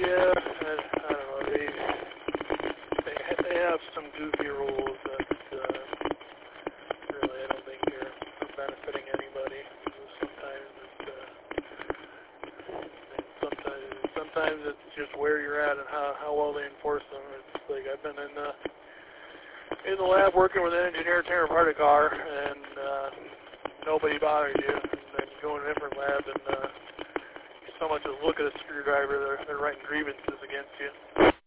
Yeah, I don't know. They have some goofy rules that really I don't think are benefiting anybody. Sometimes it's just where you're at and how well they enforce them. It's like I've been in the lab working with an engineer tearing apart a car, and nobody bothers you. And then you go in a different lab, and so much as look at a screwdriver, they're writing grievances against you.